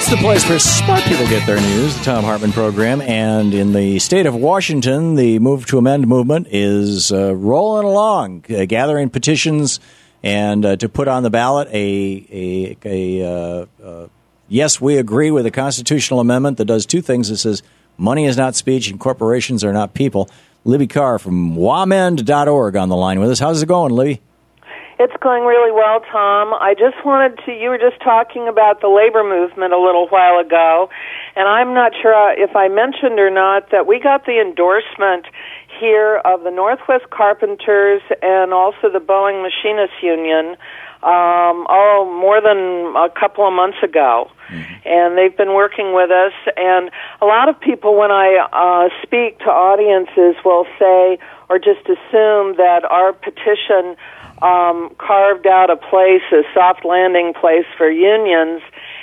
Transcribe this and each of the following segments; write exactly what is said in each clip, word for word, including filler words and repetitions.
It's the place where smart people get their news, the Thom Hartmann program. And in the state of Washington, the Move to Amend movement is uh, rolling along, uh, gathering petitions and uh, to put on the ballot a, a, a uh, uh, yes, we agree with a constitutional amendment that does two things. It says money is not speech and corporations are not people. Libby Carr from wamend dot org on the line with us. How's it going, Libby? It's going really well, Tom. I just wanted to, you were just talking about the labor movement a little while ago, and I'm not sure if I mentioned or not that we got the endorsement here of the Northwest Carpenters and also the Boeing Machinists Union, um, oh, more than a couple of months ago. Mm-hmm. And they've been working with us, and a lot of people, when I uh, speak to audiences, will say or just assume that our petition Um, carved out a place, a soft landing place for unions,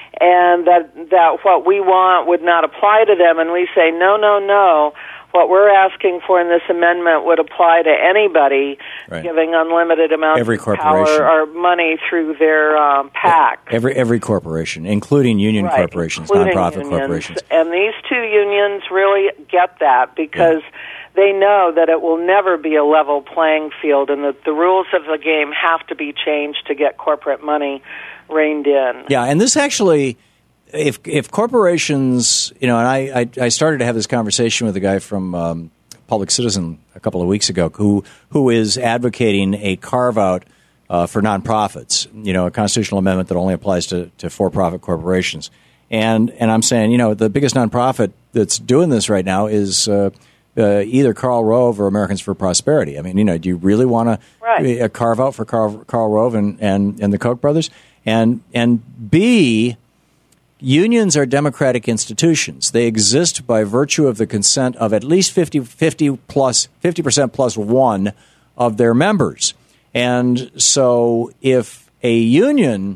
and that that what we want would not apply to them. And we say, no, no, no. What we're asking for in this amendment would apply to anybody, right, giving unlimited amounts every of power or money through their um, PAC. Every every corporation, including union right, corporations, including nonprofit unions. corporations. And these two unions really get that because yeah. they know that it will never be a level playing field and that the rules of the game have to be changed to get corporate money reined in. Yeah, and this actually, if if corporations, you know, and I, I, I started to have this conversation with a guy from um, Public Citizen a couple of weeks ago who who is advocating a carve-out uh, for nonprofits, you know, a constitutional amendment that only applies to, to for-profit corporations. And and I'm saying, you know, the biggest nonprofit that's doing this right now is uh, uh, either Karl Rove or Americans for Prosperity. I mean, you know, do you really want to right. uh, carve out for Karl, Karl Rove and, and, and the Koch brothers? And and B, unions are democratic institutions. They exist by virtue of the consent of at least fifty, fifty plus, fifty percent plus one of their members. And so if a union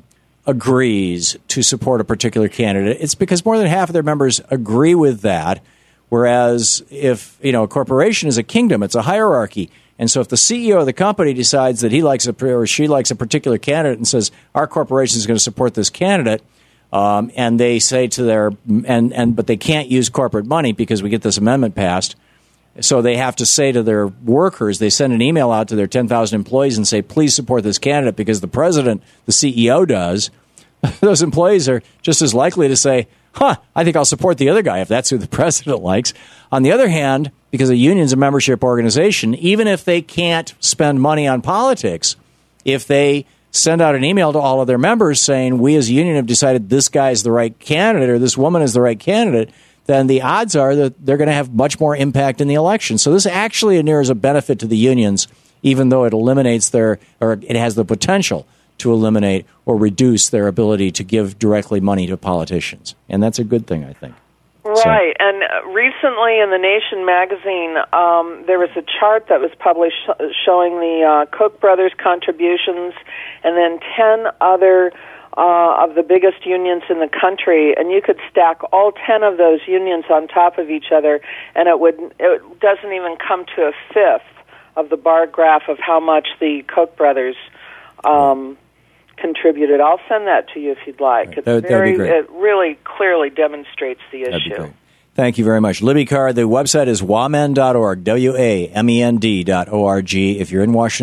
agrees to support a particular candidate, it's because more than half of their members agree with that. Whereas if, you know, a corporation is a kingdom, it's a hierarchy. And so if the C E O of the company decides that he likes a, or she likes a particular candidate and says, our corporation is going to support this candidate, um, and they say to their, and, and, but they can't use corporate money because we get this amendment passed. So they have to say to their workers, they send an email out to their ten thousand employees and say, please support this candidate because the president, the C E O does. Those employees are just as likely to say, huh, I think I'll support the other guy if that's who the president likes. On the other hand, because a union's a membership organization, even if they can't spend money on politics, if they send out an email to all of their members saying, we as a union have decided this guy is the right candidate or this woman is the right candidate, then the odds are that they're going to have much more impact in the election. So this actually inures a benefit to the unions, even though it eliminates their, or it has the potential to eliminate or reduce their ability to give directly money to politicians. And that's a good thing, I think. Right. So. And recently in The Nation magazine, um, there was a chart that was published showing the uh, Koch brothers' contributions and then ten other uh, of the biggest unions in the country. And you could stack all ten of those unions on top of each other, and it would it doesn't even come to a fifth of the bar graph of how much the Koch brothers um contributed. I'll send that to you if you'd like. Right. It's that, very, be great. It really clearly demonstrates the That'd issue. Thank you very much. Libby Carr, the website is wamend dot org, W A M E N D dot O R G. If you're in Washington,